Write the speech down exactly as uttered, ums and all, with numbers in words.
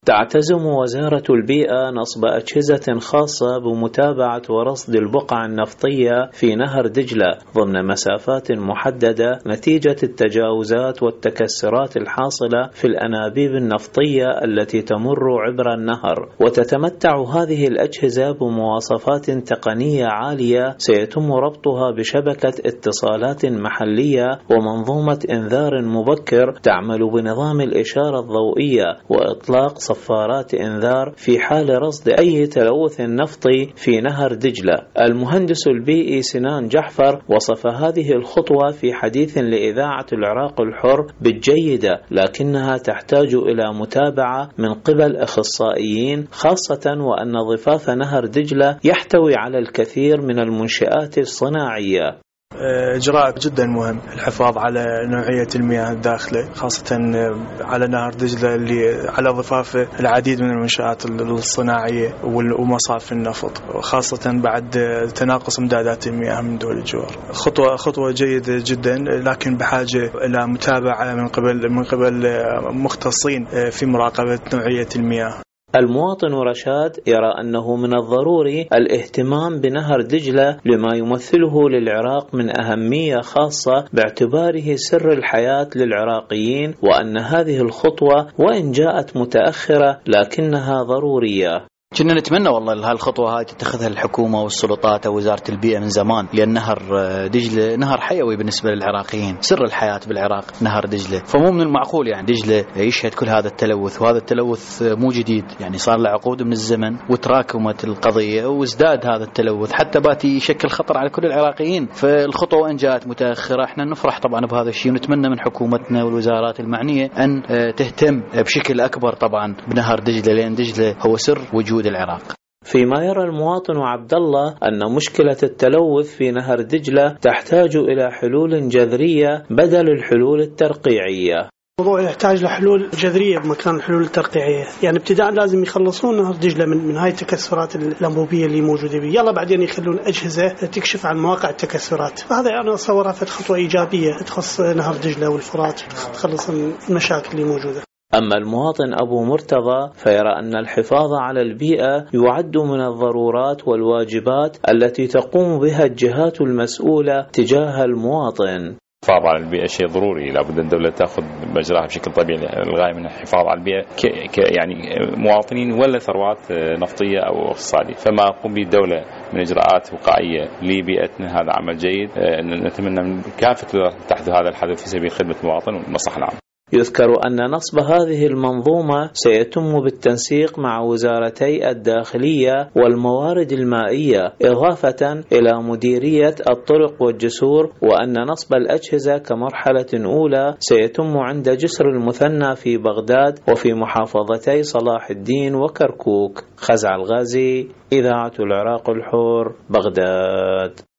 تعتزم وزارة البيئة نصب أجهزة خاصة بمتابعة ورصد البقع النفطية في نهر دجلة ضمن مسافات محددة نتيجة التجاوزات والتكسرات الحاصلة في الأنابيب النفطية التي تمر عبر النهر. وتتمتع هذه الأجهزة بمواصفات تقنية عالية سيتم ربطها بشبكة اتصالات محلية ومنظومة إنذار مبكر تعمل بنظام الإشارة الضوئية وإطلاق صفارات إنذار في حال رصد أي تلوث نفطي في نهر دجلة. المهندس البيئي سنان جحفر وصف هذه الخطوة في حديث لإذاعة العراق الحر بالجيدة، لكنها تحتاج إلى متابعة من قبل أخصائيين، خاصة وأن ضفاف نهر دجلة يحتوي على الكثير من المنشآت الصناعية. إجراء جدا مهم الحفاظ على نوعية المياه الداخلة، خاصة على نهر دجلة اللي على ضفافه العديد من المنشآت الصناعية ومصارف النفط، خاصة بعد تناقص امدادات المياه من دول الجوار. خطوة خطوة جيدة جدا، لكن بحاجة إلى متابعة من قبل من قبل مختصين في مراقبة نوعية المياه. المواطن رشاد يرى أنه من الضروري الاهتمام بنهر دجلة لما يمثله للعراق من أهمية خاصة باعتباره سر الحياة للعراقيين، وأن هذه الخطوة وإن جاءت متأخرة لكنها ضرورية. كنا نتمنى والله هالخطوة هاي تتخذها الحكومة والسلطات أو وزارة البيئة من زمان، لأن نهر دجلة نهر حيوي بالنسبة للعراقيين، سر الحياة بالعراق نهر دجلة، فمو من المعقول يعني دجلة يشهد كل هذا التلوث، وهذا التلوث مو جديد، يعني صار له عقود من الزمن وتراكمت القضية وازداد هذا التلوث حتى باتي يشكل خطر على كل العراقيين. فالخطوة وإن جاءت متأخرة احنا نفرح طبعا بهذا الشيء، ونتمنى من حكومتنا والوزارات المعنية أن تهتم بشكل أكبر طبعا بنهر دجلة، لأن دجلة هو سر وجود العراق. فيما يرى المواطن عبد الله أن مشكلة التلوث في نهر دجلة تحتاج إلى حلول جذرية بدل الحلول الترقيعية. الموضوع يحتاج لحلول جذرية بمكان الحلول الترقيعية، يعني ابتداء لازم يخلصون نهر دجلة من, من هاي التكسرات الأنبوبية اللي موجودة بيه، يلا بعدين يخلون أجهزة تكشف عن مواقع التكسرات. هذا يعني أصورها خطوة إيجابية تخص نهر دجلة والفرات، تخلص المشاكل اللي موجودة. أما المواطن أبو مرتضى فيرى أن الحفاظ على البيئة يعد من الضرورات والواجبات التي تقوم بها الجهات المسؤولة تجاه المواطن. الحفاظ على البيئة شيء ضروري، لابد الدولة تأخذ مجراها بشكل طبيعي. الغاية من الحفاظ على البيئة ك... ك... يعني مواطنين ولا ثروات نفطية أو اقتصادية، فما قوم به الدولة من إجراءات وقائية لبيئتنا هذا عمل جيد. نتمنى من كافة تحت هذا الحدث في سبيل خدمة المواطن والمصلحة العامة. يذكر أن نصب هذه المنظومة سيتم بالتنسيق مع وزارتي الداخلية والموارد المائية، إضافة إلى مديرية الطرق والجسور، وأن نصب الأجهزة كمرحلة أولى سيتم عند جسر المثنى في بغداد وفي محافظتي صلاح الدين وكركوك. خزع الغازي، إذاعة العراق الحر، بغداد.